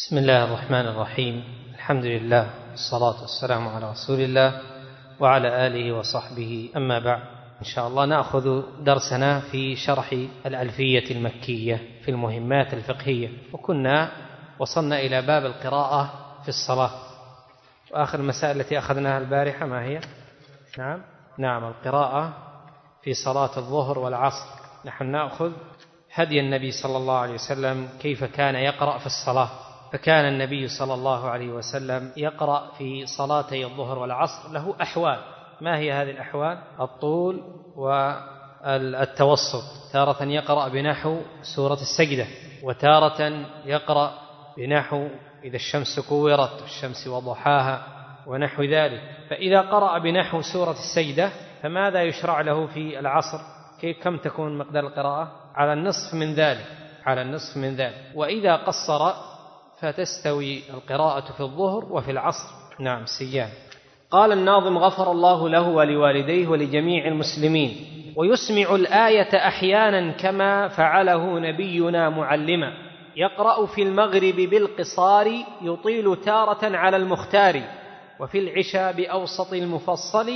بسم الله الرحمن الرحيم. الحمد لله والصلاة والسلام على رسول الله وعلى آله وصحبه، أما بعد. إن شاء الله نأخذ درسنا في شرح الألفية المكية في المهمات الفقهية، وكنا وصلنا إلى باب القراءة في الصلاة، وآخر المسائل التي أخذناها البارحة ما هي؟ نعم القراءة في صلاة الظهر والعصر. نحن نأخذ هدي النبي صلى الله عليه وسلم كيف كان يقرأ في الصلاة. فكان النبي صلى الله عليه وسلم يقرأ في صلاتي الظهر والعصر له أحوال. ما هي هذه الأحوال؟ الطول والتوسط. تارة يقرأ بنحو سورة السجدة، وتارة يقرأ بنحو إذا الشمس كورت والشمس وضحاها ونحو ذلك. فإذا قرأ بنحو سورة السجدة فماذا يشرع له في العصر؟ كم تكون مقدار القراءة؟ على النصف من ذلك. وإذا قصر فتستوي القراءة في الظهر وفي العصر. نعم سيان. قال الناظم: غفر الله له ولوالديه ولجميع المسلمين، ويسمع الآية أحيانا كما فعله نبينا معلما، يقرأ في المغرب بالقصار يطيل تارة على المختار، وفي العشاء بأوسط المفصل،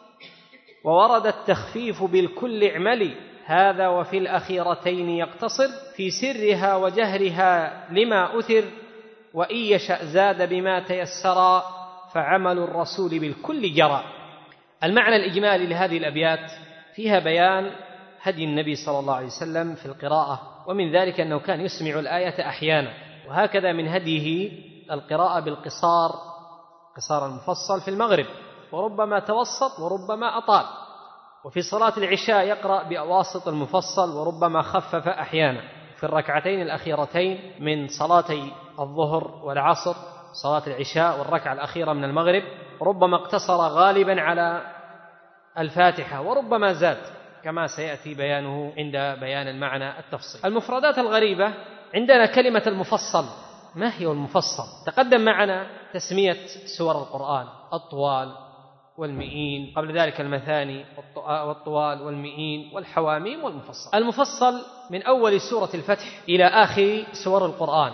وورد التخفيف بالكل اعمل، هذا وفي الأخيرتين يقتصر، في سرها وجهرها لما أثر، وإن يشأ زاد بما تيسر، فعمل الرسول بالكل جرى. المعنى الإجمالي لهذه الأبيات فيها بيان هدي النبي صلى الله عليه وسلم في القراءة، ومن ذلك أنه كان يسمع الآية أحيانا، وهكذا من هديه القراءة بالقصار، قصار المفصل في المغرب، وربما توسط وربما أطال. وفي صلاة العشاء يقرأ بأواسط المفصل وربما خفف أحيانا. في الركعتين الأخيرتين من صلاتي الظهر والعصر، صلاة العشاء والركعة الأخيرة من المغرب، ربما اقتصر غالبا على الفاتحة وربما زاد، كما سيأتي بيانه عند بيان المعنى التفصيل. المفردات الغريبة عندنا كلمة المفصل. ما هي المفصل؟ تقدم معنا تسمية سور القرآن: الطوال والمئين، قبل ذلك المثاني والطوال والمئين والحواميم والمفصل. المفصل من أول سورة الفتح إلى آخر سور القرآن،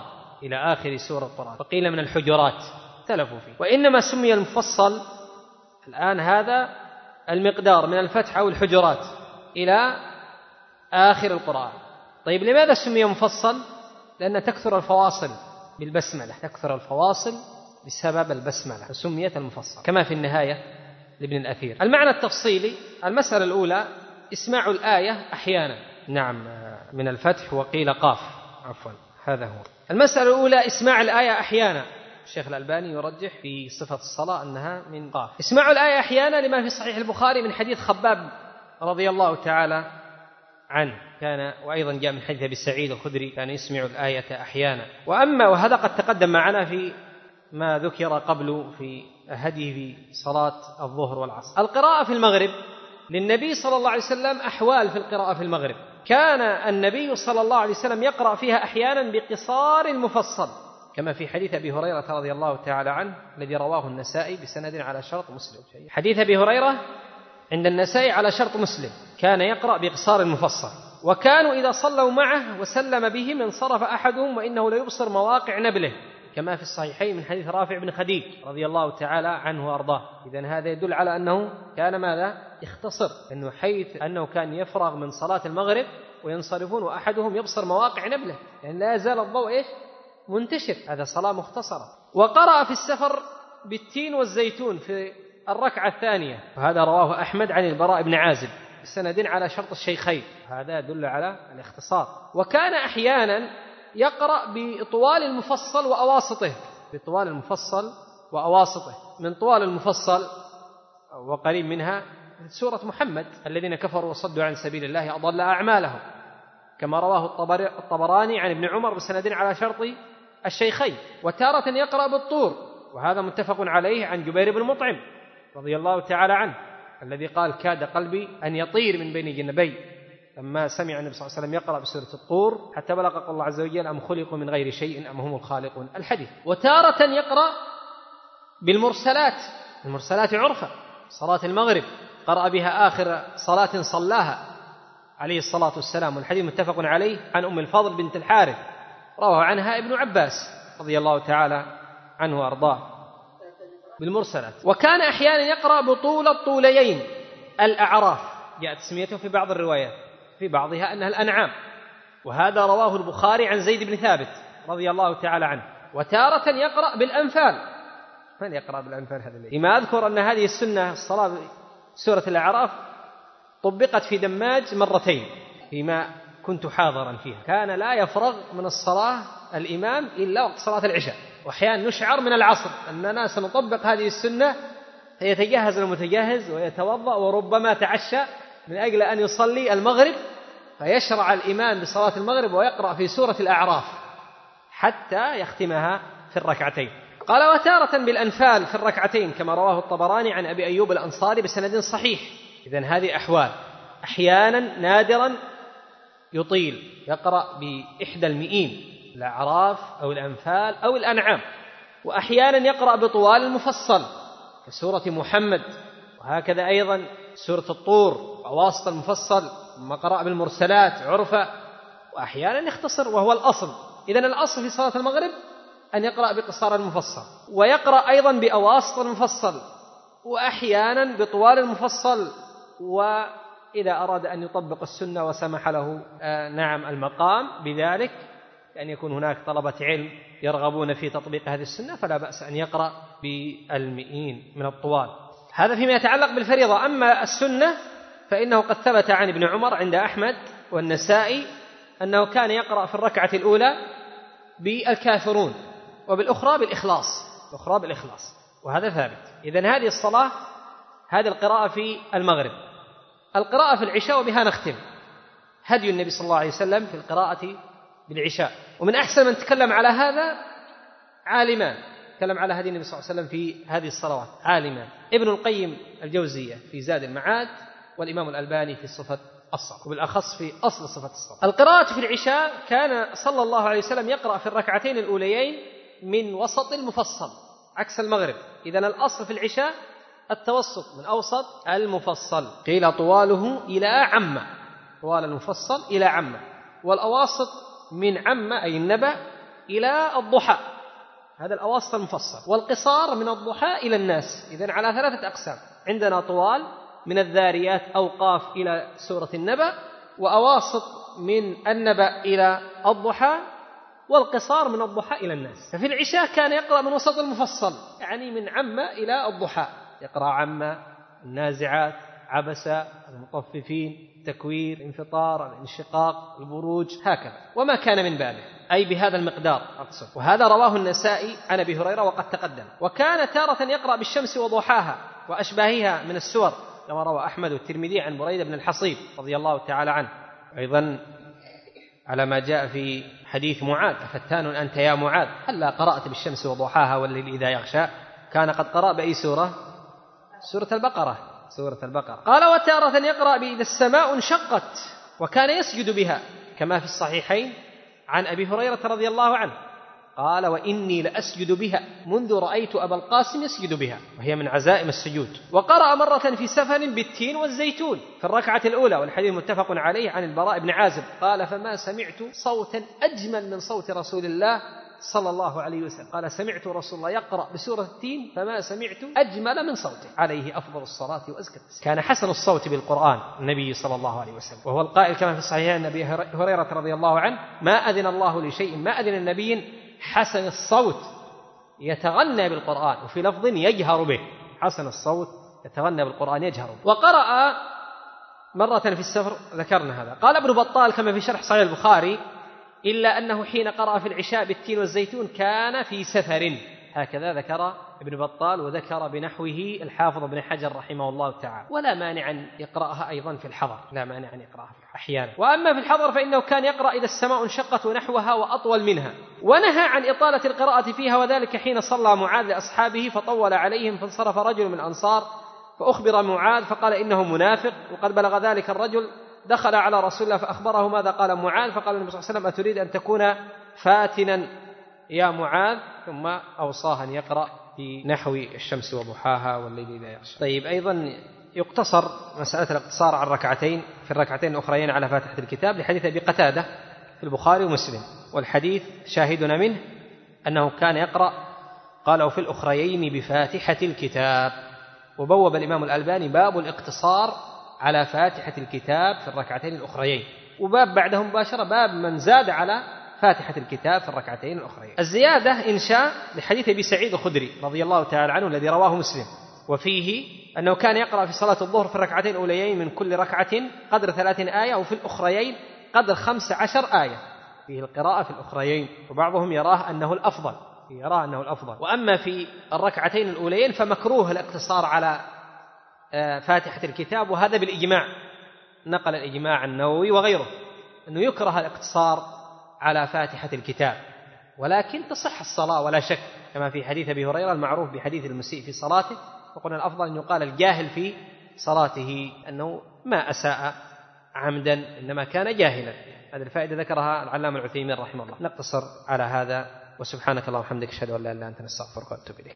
وقيل من الحجرات، اختلفوا فيه. وإنما سمي المفصل الآن هذا المقدار من الفتح أو الحجرات إلى آخر القرآن. طيب لماذا سمي مفصل؟ لأن تكثر الفواصل بالبسملة، بسبب البسملة، فسميت المفصل، كما في النهاية لابن الأثير. المعنى التفصيلي: المسألة الأولى اسماع الآية أحيانا، نعم من الفتح، وقيل قاف، هذا هو. المسألة الأولى اسماع الآية أحيانا. الشيخ الألباني يرجح في صفة الصلاة أنها من قاف. اسماع الآية أحيانا لما في صحيح البخاري من حديث خباب رضي الله تعالى عنه، كان وأيضا جاء من حديث أبي سعيد الخدري كان يسمع الآية أحيانا. وهذا قد تقدم معنا في ما ذكر قبل في هديه في صلاة الظهر والعصر. القراءة في المغرب للنبي صلى الله عليه وسلم أحوال في القراءة في المغرب. كان النبي صلى الله عليه وسلم يقرأ فيها أحيانا بقصار المفصل، كما في حديث أبي هريرة رضي الله تعالى عنه الذي رواه النسائي بسند على شرط مسلم. حديث أبي هريرة عند النسائي على شرط مسلم، كان يقرأ بقصار المفصل. وكانوا إذا صلوا معه وسلم بهم انصرف أحدهم وإنه ليبصر مواقع نبله، كما في الصحيحين من حديث رافع بن خديج رضي الله تعالى عنه وأرضاه. إذن هذا يدل على أنه كان ماذا؟ يختصر، أنه حيث أنه كان يفرغ من صلاة المغرب وينصرفون وأحدهم يبصر مواقع نبله، يعني لا يزال الضوء منتشر. هذا صلاة مختصرة. وقرأ في السفر بالتين والزيتون في الركعة الثانية، وهذا رواه أحمد عن البراء بن عازب بسند على شرط الشيخين، هذا يدل على الاختصار. وكان أحيانا يقرأ بطوال المفصل وأواسطه، من طوال المفصل وقريب منها سورة محمد: الذين كفروا وصدوا عن سبيل الله أضل أعمالهم، كما رواه الطبراني عن ابن عمر بسند على شرط الشيخين. وتارة يقرأ بالطور، وهذا متفق عليه عن جبير بن مطعم رضي الله تعالى عنه الذي قال: كاد قلبي أن يطير من بين جنبي لما سمع النبي صلى الله عليه وسلم يقرأ بسورة الطور، حتى بلغ قول الله عز وجل: أم خلقوا من غير شيء أم هم الخالقون، الحديث. وتارة يقرأ بالمرسلات عرفة، صلاة المغرب قرأ بها آخر صلاة صلاها عليه الصلاة والسلام، والحديث متفق عليه عن أم الفضل بنت الحارث رواه عنها ابن عباس رضي الله تعالى عنه وأرضاه بالمرسلات. وكان أحيانا يقرأ بطول الطوليين الأعراف، جاءت تسميته في بعض الروايات في بعضها أنها الأنعام، وهذا رواه البخاري عن زيد بن ثابت رضي الله تعالى عنه. وتارة يقرأ بالأنفال. من يقرأ بالأنفال هذا الليل؟ لما أذكر أن هذه السنة الصلاة سورة الأعراف طبقت في دماج مرتين فيما كنت حاضرا فيها، كان لا يفرغ من الصلاة الإمام إلا وقت صلاة العشاء، وأحيانا نشعر من العصر أننا سنطبق هذه السنة، فيتجهز المتجهز ويتوضأ وربما تعشى من أجل أن يصلي المغرب، فيشرع الإمام بصلاة المغرب ويقرأ في سورة الأعراف حتى يختمها في الركعتين. قال وتارة بالأنفال في الركعتين كما رواه الطبراني عن أبي أيوب الأنصاري بسند صحيح. إذن هذه أحوال، أحيانا نادرا يطيل يقرأ بإحدى المئين الأعراف أو الأنفال أو الأنعام، وأحيانا يقرأ بطوال المفصل كسورة محمد، وهكذا أيضا سورة الطور وواسط المفصل، ثم قرأ بالمرسلات عرفة، وأحيانا يختصر وهو الأصل. إذن الأصل في صلاة المغرب أن يقرأ بقصار المفصل، ويقرأ أيضا بأواسط المفصل، وأحيانا بطوال المفصل. وإذا أراد أن يطبق السنة وسمح له نعم المقام بذلك، لأن يكون هناك طلبة علم يرغبون في تطبيق هذه السنة، فلا بأس أن يقرأ بالمئين من الطوال. هذا فيما يتعلق بالفريضة. أما السنة فإنه قد ثبت عن ابن عمر عند أحمد والنسائي أنه كان يقرأ في الركعة الأولى بالكافرون وبالأخرى بالإخلاص، وهذا ثابت. إذن هذه الصلاة، هذه القراءة في المغرب. القراءة في العشاء وبها نختم، هدي النبي صلى الله عليه وسلم في القراءة بالعشاء. ومن أحسن من تكلم على هذا عالمان، تكلم على هدي النبي صلى الله عليه وسلم في هذه الصلوات عالمان، ابن القيم الجوزية في زاد المعاد، والإمام الألباني في صفة الصلاة، وبالأخص في أصل صفة الصلاة. القراءة في العشاء كان صلى الله عليه وسلم يقرأ في الركعتين الأوليين من وسط المفصل عكس المغرب. إذن الأصل في العشاء التوسط من أوسط المفصل، قيل طواله إلى عمة، طوال المفصل إلى عمة، والأواسط من عمة أي النبأ إلى الضحى، هذا الأواسط المفصل، والقصار من الضحى إلى الناس. إذن على ثلاثة أقسام، عندنا طوال من الذاريات أو قاف إلى سورة النبأ، وأواسط من النبأ إلى الضحى، والقصار من الضحى إلى الناس. ففي العشاء كان يقرأ من وسط المفصل، يعني من عمة إلى الضحى، يقرأ عمة، النازعات، عبس، المطففين، تكوير، انفطار، الانشقاق، البروج، هكذا، وما كان من بابه، أي بهذا المقدار أقصد. وهذا رواه النسائي عن أبي هريرة وقد تقدم. وكان تارة يقرأ بالشمس وضحاها وأشباهها من السور كما روى أحمد والترمذي عن بريدة بن الحصيب رضي الله تعالى عنه، أيضا على ما جاء في حديث معاذ: أفتان أنت يا معاذ هلا قرأت بالشمس وضحاها والليل إذا يغشى. كان قد قرأ بأي سورة؟ سورة البقرة. قال وتارة يقرأ بإذا السماء انشقت، وكان يسجد بها كما في الصحيحين عن أبي هريرة رضي الله عنه قال: وإني لأسجد بها منذ رأيت أبا القاسم يسجد بها، وهي من عزائم السجود. وقرأ مرة في سفر بالتين والزيتون في الركعة الأولى، والحديث متفق عليه عن البراء بن عازب قال: فما سمعت صوتا أجمل من صوت رسول الله صلى الله عليه وسلم. قال: سمعت رسول الله يقرأ بسورة التين فما سمعت أجمل من صوته عليه أفضل الصلاة وأزكى التسليم. كان حسن الصوت بالقرآن النبي صلى الله عليه وسلم، وهو القائل كما في الصحيحين عن أبي هريرة رضي الله عنه: ما أذن الله لشيء ما أذن النبي حسن الصوت يتغنى بالقرآن، وفي لفظ يجهر به، حسن الصوت يتغنى بالقرآن يجهر به. وقرأ مرة في السفر، ذكرنا هذا. قال ابن بطال كما في شرح صحيح البخاري: إلا أنه حين قرأ في العشاء بالتين والزيتون كان في سفر. هكذا ذكر ابن بطال، وذكر بنحوه الحافظ ابن حجر رحمه الله تعالى. ولا مانع أن يقرأها أيضا في الحضر، لا مانع أن يقرأها أحيانا. وأما في الحضر فإنه كان يقرأ إذا السماء انشقت ونحوها وأطول منها، ونهى عن إطالة القراءة فيها، وذلك حين صلى معاذ لأصحابه فطول عليهم، فانصرف رجل من الأنصار فأخبر معاذ فقال: إنه منافق. وقد بلغ ذلك الرجل، دخل على رسول الله فأخبره ماذا قال معاذ، فقال النبي صلى الله عليه وسلم: أتريد أن تكون فاتنا يا معاذ؟ ثم أوصاه أن يقرأ في نحو الشمس وضحاها والليل إذا يغشى. طيب، أيضا يقتصر مسألة الاقتصار على الركعتين في الركعتين الأخرين على فاتحة الكتاب لحديث أبي قتادة في البخاري ومسلم، والحديث شاهدنا منه أنه كان يقرأ قالوا في الأخريين بفاتحة الكتاب. وبوب الإمام الألباني باب الاقتصار على فاتحة الكتاب في الركعتين الأخريين، وباب بعده مباشرة باب من زاد على فاتحة الكتاب في الركعتين الأخريين. الزيادة إنشاء لحديث أبي سعيد الخدري رضي الله تعالى عنه الذي رواه مسلم، وفيه أنه كان يقرأ في صلاة الظهر في الركعتين الأوليين من كل ركعة قدر 30 آية، وفي الأخريين قدر 15 آية، فيه القراءة في الأخريين، وبعضهم يراه أنه الأفضل، وأما في الركعتين الأوليين فمكروه الاقتصار على فاتحة الكتاب، وهذا بالإجماع، نقل الإجماع النووي وغيره أنه يكره الاقتصار على فاتحة الكتاب، ولكن تصح الصلاة ولا شك، كما في حديث أبي هريرة المعروف بحديث المسيء في صلاته، وقلنا الأفضل أن يقال الجاهل في صلاته أنه ما أساء عمدا إنما كان جاهلا. هذه الفائدة ذكرها العلامة العثيمين رحمه الله. نقتصر على هذا، وسبحانك اللهم وبحمدك أشهد أن لا إله إلا أنت نستغفرك ونتوب إليك.